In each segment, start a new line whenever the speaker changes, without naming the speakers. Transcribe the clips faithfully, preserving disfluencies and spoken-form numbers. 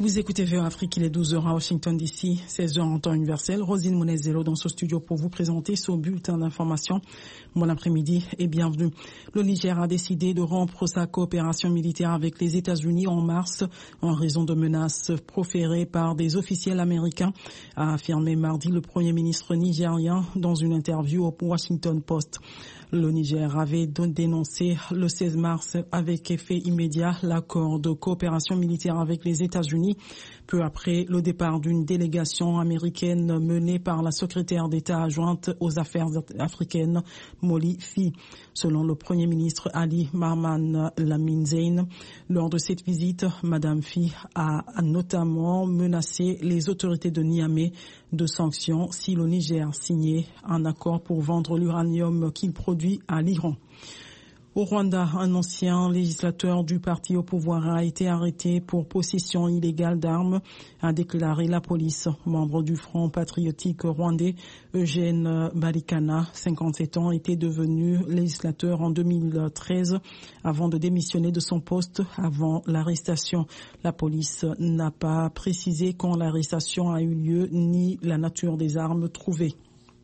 Vous écoutez V O Afrique, il est douze heures à Washington D C, seize heures en temps universel. Rosine Monezelo dans ce studio pour vous présenter ce bulletin d'information. Bon après-midi et bienvenue. Le Niger a décidé de rompre sa coopération militaire avec les États-Unis en mars en raison de menaces proférées par des officiels américains, a affirmé mardi le Premier ministre nigérien dans une interview au Washington Post. Le Niger avait dénoncé le seize mars avec effet immédiat l'accord de coopération militaire avec les États-Unis, peu après le départ d'une délégation américaine menée par la secrétaire d'État adjointe aux affaires africaines, Molly Fee. Selon le Premier ministre Ali Mahaman Lamine Zein, lors de cette visite, Madame Fee a notamment menacé les autorités de Niamey de sanctions si le Niger signait un accord pour vendre l'uranium qu'il produit à l'Iran. Au Rwanda, un ancien législateur du parti au pouvoir a été arrêté pour possession illégale d'armes, a déclaré la police. Membre du Front patriotique rwandais, Eugène Barikana, cinquante-sept ans, était devenu législateur en deux mille treize avant de démissionner de son poste avant l'arrestation. La police n'a pas précisé quand l'arrestation a eu lieu ni la nature des armes trouvées.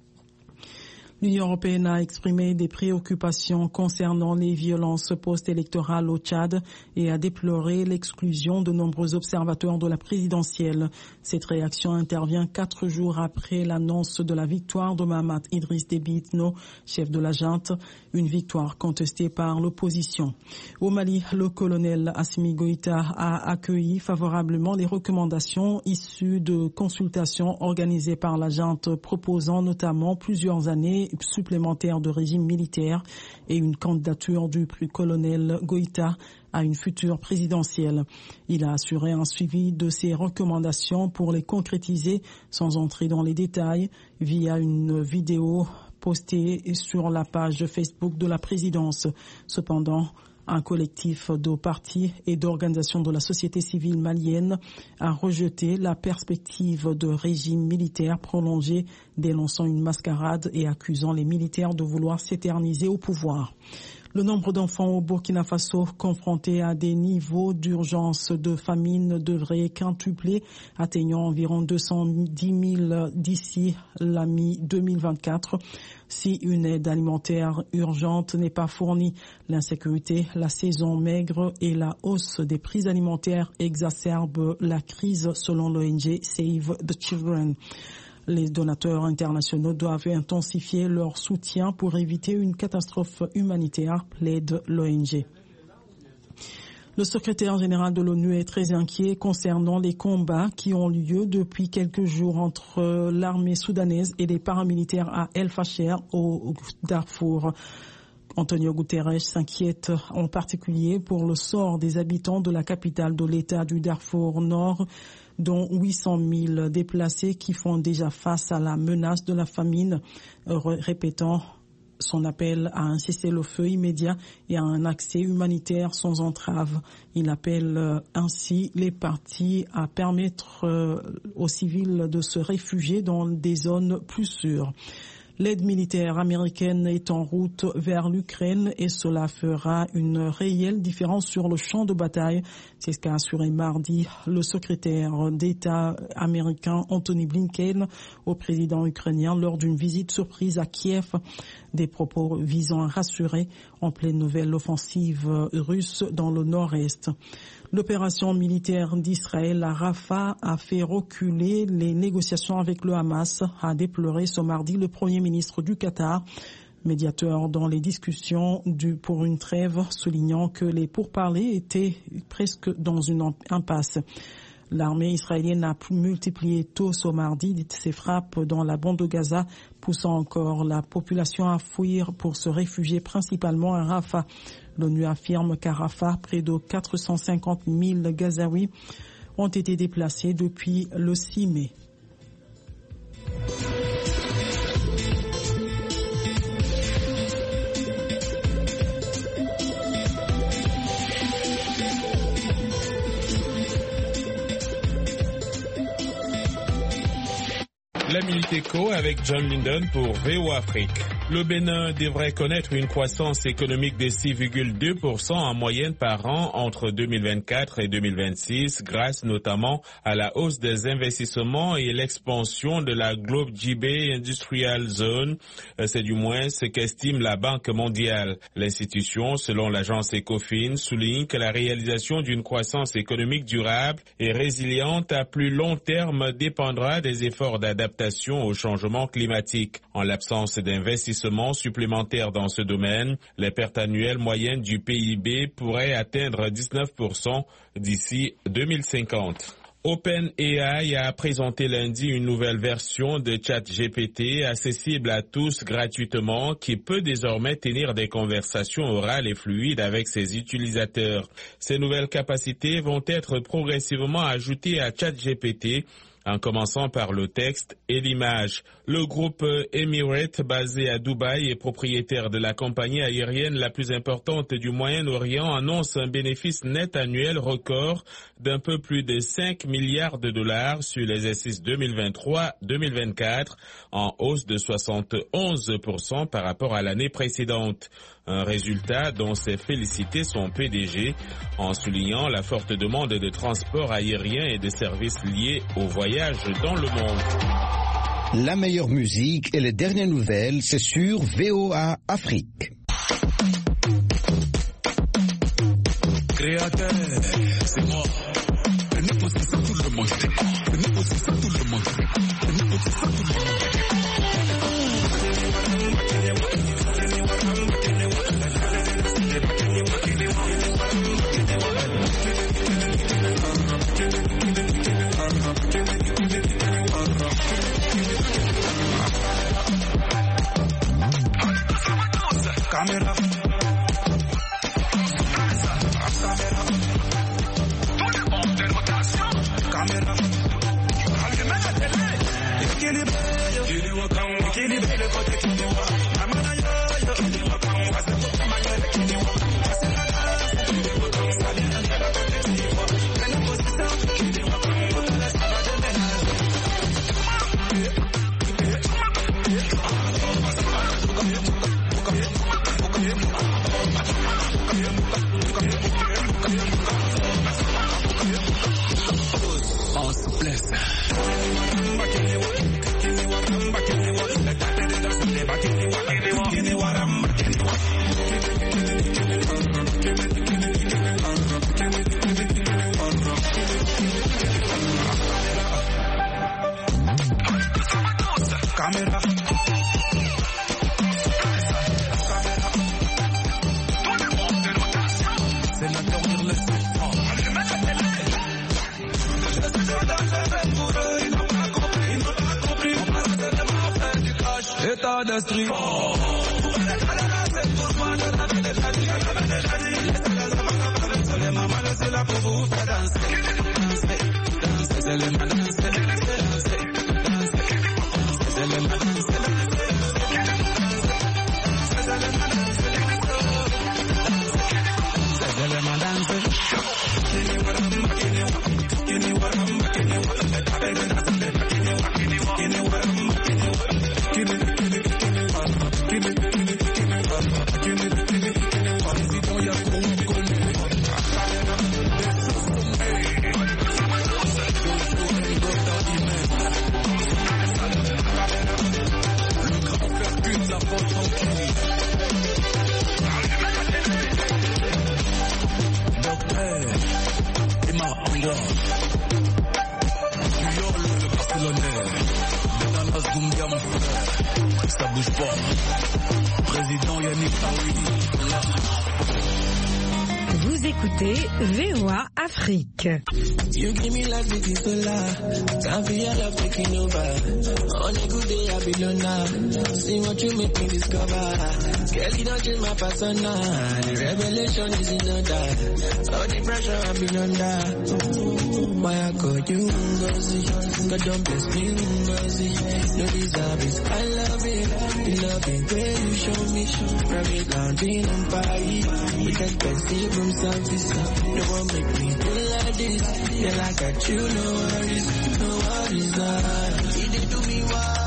L'Union européenne a exprimé des préoccupations concernant les violences post-électorales au Tchad et a déploré l'exclusion de nombreux observateurs de la présidentielle. Cette réaction intervient quatre jours après l'annonce de la victoire de Mahamat Idriss Déby Itno, chef de la junte, une victoire contestée par l'opposition. Au Mali, le colonel Assimi Goïta a accueilli favorablement les recommandations issues de consultations organisées par la junte proposant notamment plusieurs années supplémentaire de régime militaire et une candidature du colonel Goïta à une future présidentielle. Il a assuré un suivi de ces recommandations pour les concrétiser sans entrer dans les détails via une vidéo postée sur la page Facebook de la présidence. Cependant, un collectif de partis et d'organisations de la société civile malienne a rejeté la perspective de régime militaire prolongé, dénonçant une mascarade et accusant les militaires de vouloir s'éterniser au pouvoir. Le nombre d'enfants au Burkina Faso confrontés à des niveaux d'urgence de famine devrait quintupler, atteignant environ deux cent dix mille d'ici la mi-deux mille vingt-quatre. Si une aide alimentaire urgente n'est pas fournie, l'insécurité, la saison maigre et la hausse des prix alimentaires exacerbent la crise selon l'O N G Save the Children. Les donateurs internationaux doivent intensifier leur soutien pour éviter une catastrophe humanitaire, plaide l'O N G. Le secrétaire général de l'ONU est très inquiet concernant les combats qui ont lieu depuis quelques jours entre l'armée soudanaise et les paramilitaires à El Fasher au Darfour. Antonio Guterres s'inquiète en particulier pour le sort des habitants de la capitale de l'État du Darfour Nord, dont huit cent mille déplacés qui font déjà face à la menace de la famine, répétant son appel à un cessez-le-feu immédiat et à un accès humanitaire sans entrave. Il appelle ainsi les parties à permettre aux civils de se réfugier dans des zones plus sûres. L'aide militaire américaine est en route vers l'Ukraine et cela fera une réelle différence sur le champ de bataille. C'est ce qu'a assuré mardi le secrétaire d'État américain Anthony Blinken au président ukrainien lors d'une visite surprise à Kiev. Des propos visant à rassurer en pleine nouvelle offensive russe dans le nord-est. L'opération militaire d'Israël à Rafah a fait reculer les négociations avec le Hamas, a déploré ce mardi le Premier ministre du Qatar, médiateur dans les discussions du, pour une trêve, soulignant que les pourparlers étaient presque dans une impasse. L'armée israélienne a multiplié tôt ce mardi ses frappes dans la bande de Gaza, poussant encore la population à fuir pour se réfugier principalement à Rafah. L'ONU affirme qu'à Rafah, près de quatre cent cinquante mille Gazaouis ont été déplacés depuis le six mai.
Les Dominique Eco avec John Linden pour V O Afrique. Le Bénin devrait connaître une croissance économique de six virgule deux pour cent en moyenne par an entre deux mille vingt-quatre et deux mille vingt-six, grâce notamment à la hausse des investissements et l'expansion de la Globe G B Industrial Zone. C'est du moins ce qu'estime la Banque mondiale. L'institution, selon l'agence Ecofin, souligne que la réalisation d'une croissance économique durable et résiliente à plus long terme dépendra des efforts d'adaptation au changement climatique. En l'absence d'investissements supplémentaires dans ce domaine, les pertes annuelles moyennes du P I B pourraient atteindre dix-neuf pour cent d'ici deux mille cinquante. OpenAI a présenté lundi une nouvelle version de ChatGPT accessible à tous gratuitement qui peut désormais tenir des conversations orales et fluides avec ses utilisateurs. Ces nouvelles capacités vont être progressivement ajoutées à ChatGPT, en commençant par le texte et l'image. Le groupe Emirates, basé à Dubaï et propriétaire de la compagnie aérienne la plus importante du Moyen-Orient, annonce un bénéfice net annuel record d'un peu plus de cinq milliards de dollars sur l'exercice deux mille vingt-trois deux mille vingt-quatre, en hausse de soixante et onze pour cent par rapport à l'année précédente. Un résultat dont s'est félicité son P D G en soulignant la forte demande de transport aérien et de services liés au voyage dans le monde.
La meilleure musique et les dernières nouvelles, c'est sur V O A Afrique.
Créateur, c'est moi. Venez poser ça tout le monde. Venez poser ça tout le monde. Venez poser ça tout le monde. Camera. Camera. Allumez la télé. Équilibré. Équilibré le côté qui nous voit. Amana yo yo. Parce que vous manière qui nous voit. Parce que la classe. Ça vient de la côté qui nous voit. Mais la position qui nous voit. Pour la salle de ménage. En souplesse. Caméra. C'est la dernière leçon. État d'esprit. Ça bouge pas. Président Yannick Paris.
Vous écoutez V O A Afrique.
You give me life with Isola. Can't feel love taking over. On a good day I be alone. See what you make me discover. Girl, you don't change my persona. The revelation is in order. All the pressure I've been under. Why I call you Ngozi? God don't bless me Ngozi. No deserve it. I love it. The love it where you show me. Private lounging in Paris. With expensive room service. No one make me feel like this. Yeah, I got you, no worries. No worries. Uh. He did to me Kiniwa.